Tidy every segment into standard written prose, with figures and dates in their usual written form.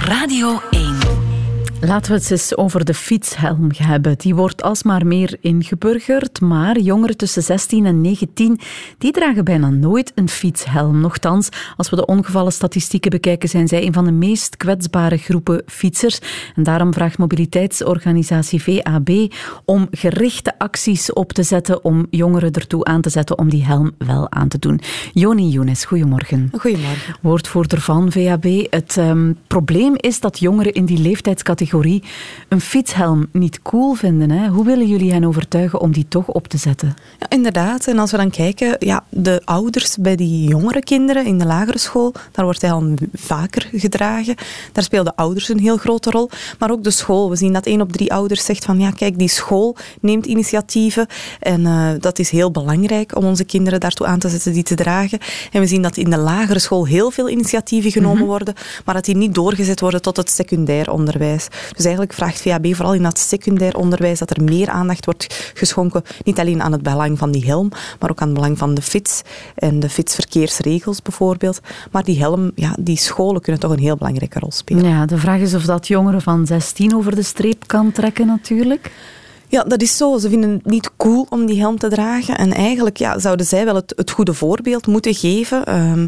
Radio 1. Laten we het eens over de fietshelm hebben. Die wordt alsmaar meer ingeburgerd, maar jongeren tussen 16 en 19 die dragen bijna nooit een fietshelm. Nochtans, als we de ongevallenstatistieken bekijken, zijn zij een van de meest kwetsbare groepen fietsers. En daarom vraagt mobiliteitsorganisatie VAB om gerichte acties op te zetten om jongeren ertoe aan te zetten om die helm wel aan te doen. Joni Younes, goedemorgen. Goedemorgen. Woordvoerder van VAB. Het probleem is dat jongeren in die leeftijdscategorie een fietshelm niet cool vinden. Hè? Hoe willen jullie hen overtuigen om die toch op te zetten? Ja, inderdaad. En als we dan kijken, de ouders bij die jongere kinderen in de lagere school, daar wordt hij al vaker gedragen. Daar spelen de ouders een heel grote rol. Maar ook de school. We zien dat 1 op 3 ouders zegt van, ja, kijk, die school neemt initiatieven. En dat is heel belangrijk om onze kinderen daartoe aan te zetten die te dragen. En we zien dat in de lagere school heel veel initiatieven genomen worden, maar dat die niet doorgezet worden tot het secundair onderwijs. Dus eigenlijk vraagt VAB vooral in dat secundair onderwijs dat er meer aandacht wordt geschonken, niet alleen aan het belang van die helm, maar ook aan het belang van de fiets en de fietsverkeersregels bijvoorbeeld. Maar die helm, die scholen kunnen toch een heel belangrijke rol spelen. Ja, de vraag is of dat jongeren van 16 over de streep kan trekken natuurlijk. Ja, dat is zo. Ze vinden het niet cool om die helm te dragen. En eigenlijk zouden zij wel het goede voorbeeld moeten geven.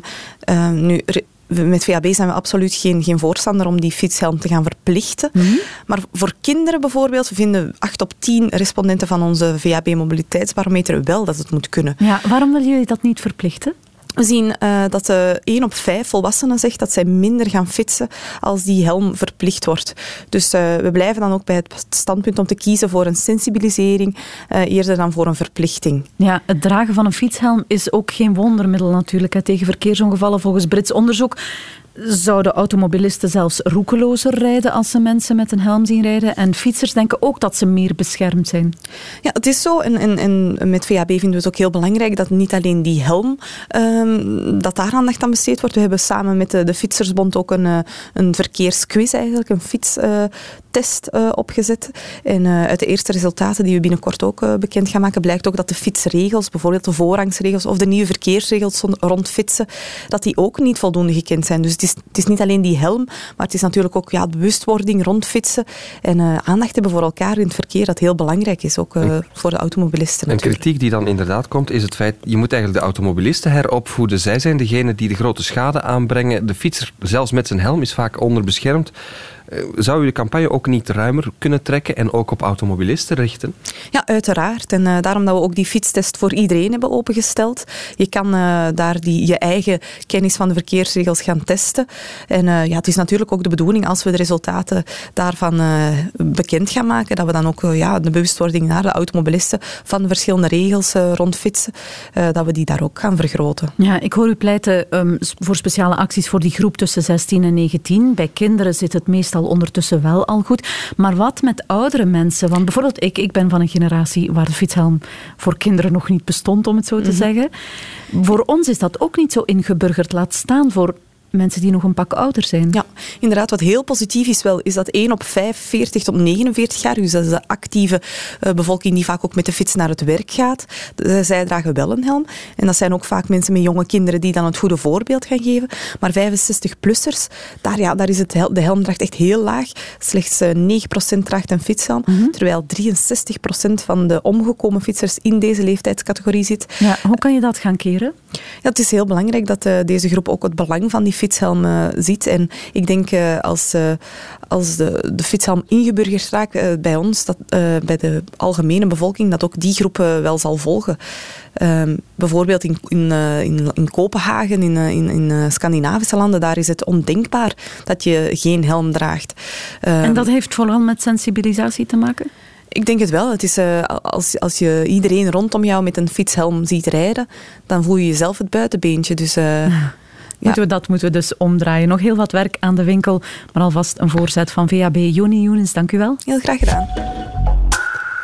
Met VAB zijn we absoluut geen voorstander om die fietshelm te gaan verplichten. Maar voor kinderen bijvoorbeeld vinden 8 op 10 respondenten van onze VAB-mobiliteitsbarometer wel dat het moet kunnen. Ja, waarom willen jullie dat niet verplichten? We zien dat 1 op 5 volwassenen zegt dat zij minder gaan fietsen als die helm verplicht wordt. Dus we blijven dan ook bij het standpunt om te kiezen voor een sensibilisering eerder dan voor een verplichting. Ja, het dragen van een fietshelm is ook geen wondermiddel natuurlijk tegen verkeersongevallen. Volgens Brits onderzoek zouden automobilisten zelfs roekelozer rijden als ze mensen met een helm zien rijden. En fietsers denken ook dat ze meer beschermd zijn. Ja, het is zo. En met VAB vinden we het ook heel belangrijk dat niet alleen die helm, dat daar aandacht aan besteed wordt. We hebben samen met de Fietsersbond ook een verkeersquiz eigenlijk, een fietstest opgezet. En uit de eerste resultaten die we binnenkort ook bekend gaan maken, blijkt ook dat de fietsregels, bijvoorbeeld de voorrangsregels of de nieuwe verkeersregels rond fietsen, dat die ook niet voldoende gekend zijn. Dus het is niet alleen die helm, maar het is natuurlijk ook bewustwording rond fietsen en aandacht hebben voor elkaar in het verkeer, dat heel belangrijk is, ook voor de automobilisten natuurlijk. Een kritiek die dan inderdaad komt, is het feit, je moet eigenlijk de automobilisten heropvoeden. Zij zijn degene die de grote schade aanbrengen. De fietser, zelfs met zijn helm, is vaak onderbeschermd. Zou u de campagne ook niet ruimer kunnen trekken en ook op automobilisten richten? Ja, uiteraard. En daarom dat we ook die fietstest voor iedereen hebben opengesteld. Je kan daar je eigen kennis van de verkeersregels gaan testen. En het is natuurlijk ook de bedoeling, als we de resultaten daarvan bekend gaan maken, dat we dan ook de bewustwording naar de automobilisten van de verschillende regels rond fietsen, dat we die daar ook gaan vergroten. Ja, ik hoor u pleiten voor speciale acties voor die groep tussen 16 en 19. Bij kinderen zit het meestal ondertussen wel al goed. Maar wat met oudere mensen? Want bijvoorbeeld ik ben van een generatie waar de fietshelm voor kinderen nog niet bestond, om het zo te zeggen. Voor ons is dat ook niet zo ingeburgerd. Laat staan voor mensen die nog een pak ouder zijn. Ja, inderdaad. Wat heel positief is wel, is dat 1 op 5, 40 tot 49 jaar, dus dat is de actieve bevolking die vaak ook met de fiets naar het werk gaat. Zij dragen wel een helm. En dat zijn ook vaak mensen met jonge kinderen die dan het goede voorbeeld gaan geven. Maar 65-plussers, daar is de helmdracht echt heel laag. Slechts 9% draagt een fietshelm, terwijl 63% van de omgekomen fietsers in deze leeftijdscategorie zit. Ja, hoe kan je dat gaan keren? Ja, het is heel belangrijk dat deze groep ook het belang van die fietshelm ziet. En ik denk als de fietshelm ingeburgerd raakt bij ons, bij de algemene bevolking, dat ook die groep wel zal volgen. Bijvoorbeeld in Kopenhagen, in Scandinavische landen, daar is het ondenkbaar dat je geen helm draagt. En dat heeft vooral met sensibilisatie te maken? Ik denk het wel. Het is, als je iedereen rondom jou met een fietshelm ziet rijden, dan voel je jezelf het buitenbeentje. Dus moeten we dus omdraaien. Nog heel wat werk aan de winkel, maar alvast een voorzet van VAB. Joni Younes, dank u wel. Heel graag gedaan.